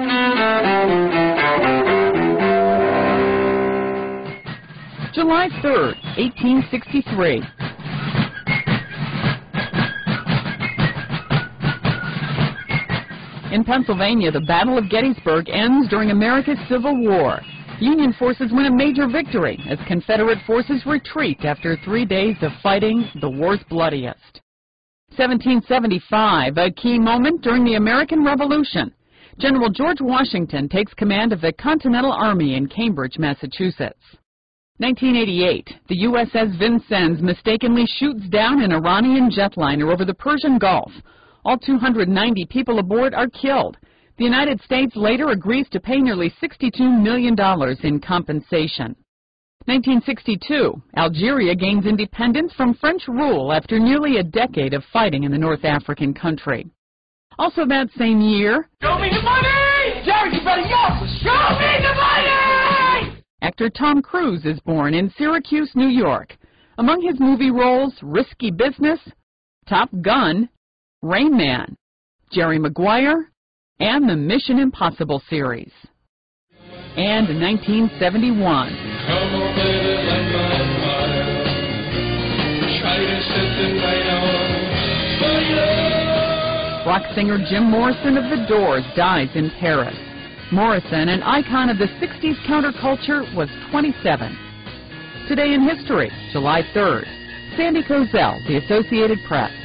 July 3rd, 1863. In Pennsylvania, the Battle of Gettysburg ends during America's Civil War. Union forces win a major victory as Confederate forces retreat after 3 days of fighting, the war's bloodiest. 1775, a key moment during the American Revolution. General George Washington takes command of the Continental Army in Cambridge, Massachusetts. 1988, the USS Vincennes mistakenly shoots down an Iranian jetliner over the Persian Gulf. All 290 people aboard are killed. The United States later agrees to pay nearly $62 million in compensation. 1962, Algeria gains independence from French rule after nearly a decade of fighting in the North African country. Also that same year, show me the money! Jerry, you better yell! Show me the money! Actor Tom Cruise is born in Syracuse, New York. Among his movie roles, Risky Business, Top Gun, Rain Man, Jerry Maguire, and the Mission Impossible series. And in 1971, Come on, baby, light my fire. Try to set the night on fire. rock singer Jim Morrison of The Doors dies in Paris. Morrison, an icon of the 60s counterculture, was 27. Today in history, July 3rd. Sandy Kozel, The Associated Press.